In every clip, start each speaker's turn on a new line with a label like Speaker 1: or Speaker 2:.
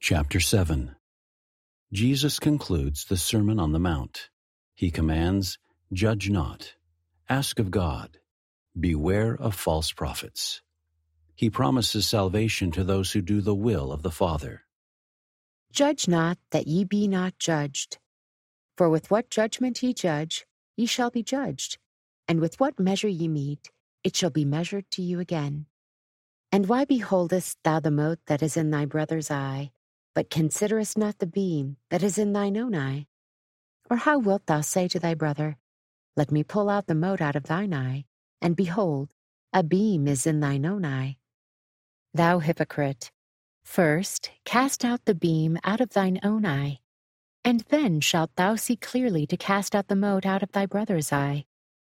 Speaker 1: Chapter 7. Jesus concludes the Sermon on the Mount. He commands, "Judge not. Ask of God. Beware of false prophets." He promises salvation to those who do the will of the Father.
Speaker 2: Judge not, that ye be not judged. For with what judgment ye judge, ye shall be judged, and with what measure ye mete, it shall be measured to you again. And why beholdest thou the mote that is in thy brother's eye, but considerest not the beam that is in thine own eye? Or how wilt thou say to thy brother, Let me pull out the mote out of thine eye, and behold, a beam is in thine own eye? Thou hypocrite, first cast out the beam out of thine own eye, and then shalt thou see clearly to cast out the mote out of thy brother's eye.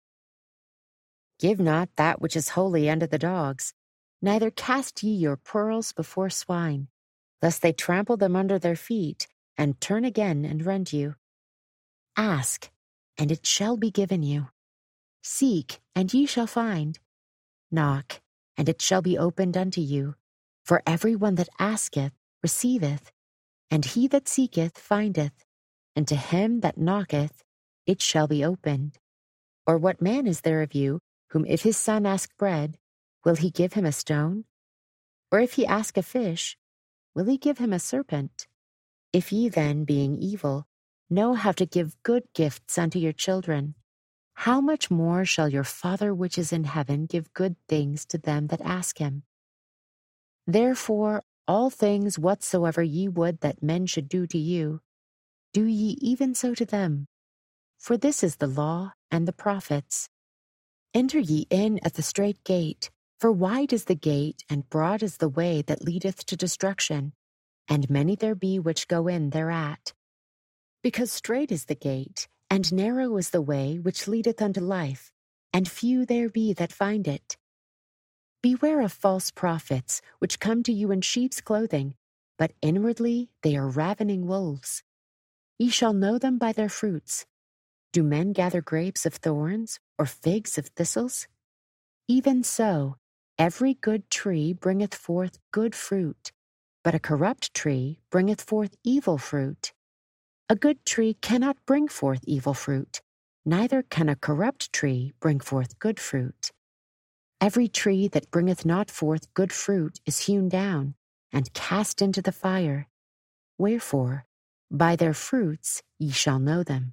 Speaker 2: Give not that which is holy unto the dogs, neither cast ye your pearls before swine, lest they trample them under their feet, and turn again and rend you. Ask, and it shall be given you. Seek, and ye shall find. Knock, and it shall be opened unto you. For every one that asketh receiveth, and he that seeketh findeth, and to him that knocketh it shall be opened. Or what man is there of you, whom if his son ask bread, will he give him a stone? Or if he ask a fish, will he give him a serpent? If ye then, being evil, know how to give good gifts unto your children, how much more shall your Father which is in heaven give good things to them that ask him? Therefore all things whatsoever ye would that men should do to you, do ye even so to them. For this is the law and the prophets. Enter ye in at the strait gate, for wide is the gate, and broad is the way that leadeth to destruction, and many there be which go in thereat. Because strait is the gate, and narrow is the way which leadeth unto life, and few there be that find it. Beware of false prophets, which come to you in sheep's clothing, but inwardly they are ravening wolves. Ye shall know them by their fruits. Do men gather grapes of thorns, or figs of thistles? Even so, every good tree bringeth forth good fruit, but a corrupt tree bringeth forth evil fruit. A good tree cannot bring forth evil fruit, neither can a corrupt tree bring forth good fruit. Every tree that bringeth not forth good fruit is hewn down, and cast into the fire. Wherefore, by their fruits ye shall know them.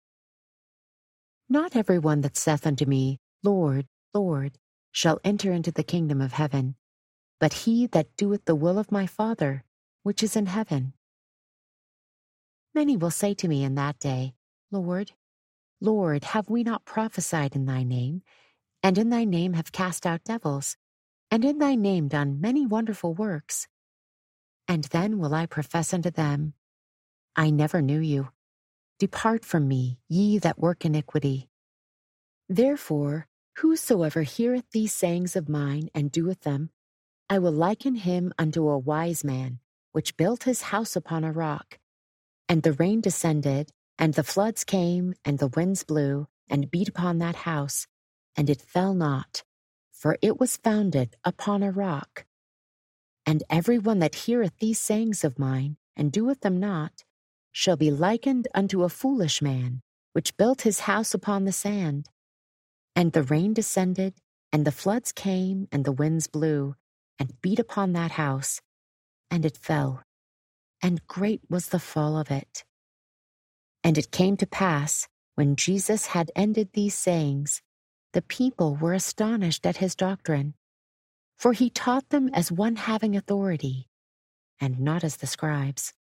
Speaker 2: Not every one that saith unto me, Lord, Lord, shall enter into the kingdom of heaven, but he that doeth the will of my Father which is in heaven. Many will say to me in that day, Lord, Lord, have we not prophesied in thy name, and in thy name have cast out devils, and in thy name done many wonderful works? And then will I profess unto them, I never knew you. Depart from me, ye that work iniquity. Therefore, whosoever heareth these sayings of mine and doeth them, I will liken him unto a wise man, which built his house upon a rock. And the rain descended, and the floods came, and the winds blew, and beat upon that house, and it fell not, for it was founded upon a rock. And every one that heareth these sayings of mine, and doeth them not, shall be likened unto a foolish man, which built his house upon the sand. And the rain descended, and the floods came, and the winds blew, and beat upon that house, and it fell, and great was the fall of it. And it came to pass, when Jesus had ended these sayings, the people were astonished at his doctrine, for he taught them as one having authority, and not as the scribes.